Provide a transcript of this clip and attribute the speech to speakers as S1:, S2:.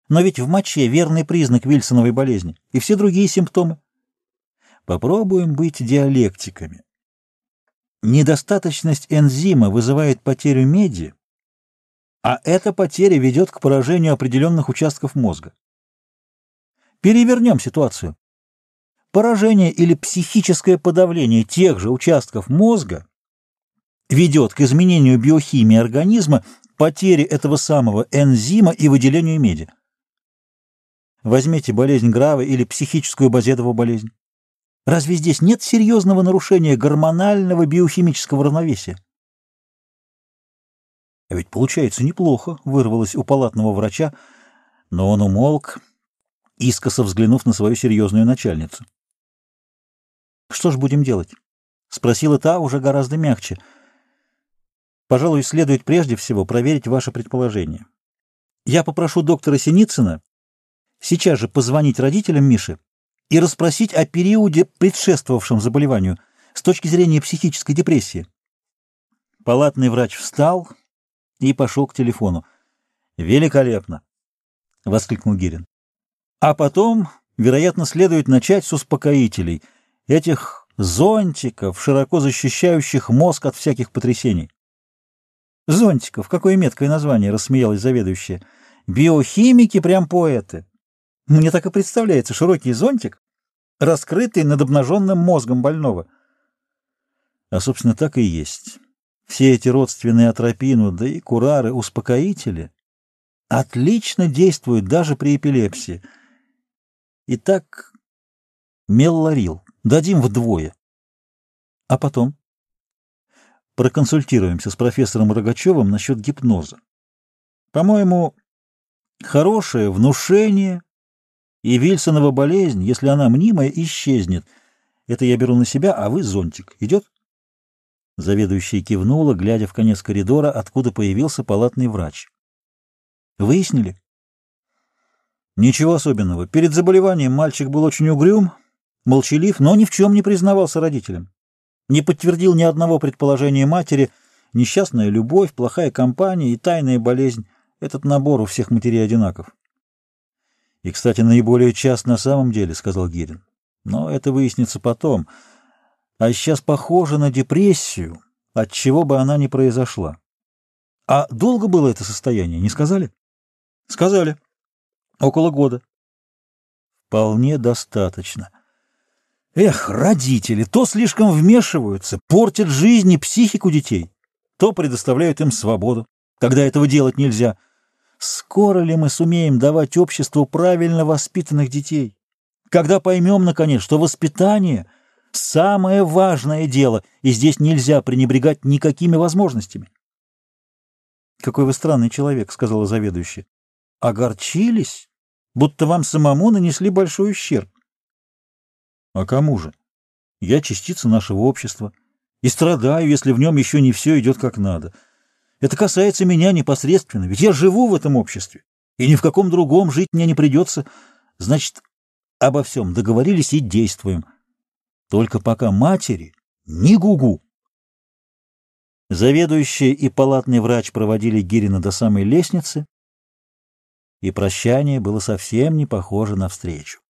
S1: Но ведь в моче верный признак Вильсоновой болезни и все другие симптомы. Попробуем быть диалектиками. Недостаточность энзима вызывает потерю меди, а эта потеря ведет к поражению определенных участков мозга. Перевернем ситуацию. Поражение или психическое подавление тех же участков мозга ведет к изменению биохимии организма, потере этого самого энзима и выделению меди. Возьмите болезнь Граве или психическую Базедову болезнь. Разве здесь нет серьезного нарушения гормонального биохимического равновесия? А ведь получается неплохо, вырвалось у палатного врача, но он умолк, искоса взглянув на свою серьезную начальницу. «Что ж будем делать?» — спросила та уже гораздо мягче. «Пожалуй, следует прежде всего проверить ваше предположение. Я попрошу доктора Синицына сейчас же позвонить родителям Миши и расспросить о периоде, предшествовавшем заболеванию, с точки зрения психической депрессии». Палатный врач встал и пошел к телефону. «Великолепно!» — воскликнул Гирин. «А потом, вероятно, следует начать с успокоителей, этих зонтиков, широко защищающих мозг от всяких потрясений». «Зонтиков? Какое меткое название!» — рассмеялась заведующая. «Биохимики прям поэты. Мне так и представляется широкий зонтик, раскрытый над обнаженным мозгом больного». А, собственно, так и есть. Все эти родственные атропину, да и курары, успокоители отлично действуют даже при эпилепсии. Итак, меллорил дадим вдвое. А потом проконсультируемся с профессором Рогачевым насчет гипноза. По-моему, хорошее внушение и Вильсонова болезнь, если она мнимая, исчезнет. Это я беру на себя, а вы зонтик. Идет? Заведующая кивнула, глядя в конец коридора, откуда появился палатный врач. Выяснили? Ничего особенного. Перед заболеванием мальчик был очень угрюм, молчалив, но ни в чем не признавался родителям. Не подтвердил ни одного предположения матери. Несчастная любовь, плохая компания и тайная болезнь. Этот набор у всех матерей одинаков. И, кстати, наиболее част на самом деле, — сказал Гирин. Но это выяснится потом. А сейчас похоже на депрессию, от чего бы она ни произошла. А долго было это состояние, не сказали? Сказали. Около года. Вполне достаточно. Эх, родители, то слишком вмешиваются, портят жизнь и психику детей, то предоставляют им свободу, когда этого делать нельзя. Скоро ли мы сумеем давать обществу правильно воспитанных детей? Когда поймем, наконец, что воспитание — самое важное дело, и здесь нельзя пренебрегать никакими возможностями. — Какой вы странный человек, — сказала заведующая. — Огорчились, будто вам самому нанесли большой ущерб. — А кому же? Я частица нашего общества и страдаю, если в нем еще не все идет как надо. Это касается меня непосредственно, ведь я живу в этом обществе, и ни в каком другом жить мне не придется. Значит, обо всем договорились и действуем. Только пока матери ни гугу. Заведующая и палатный врач проводили Гирина до самой лестницы, и прощание было совсем не похоже на встречу.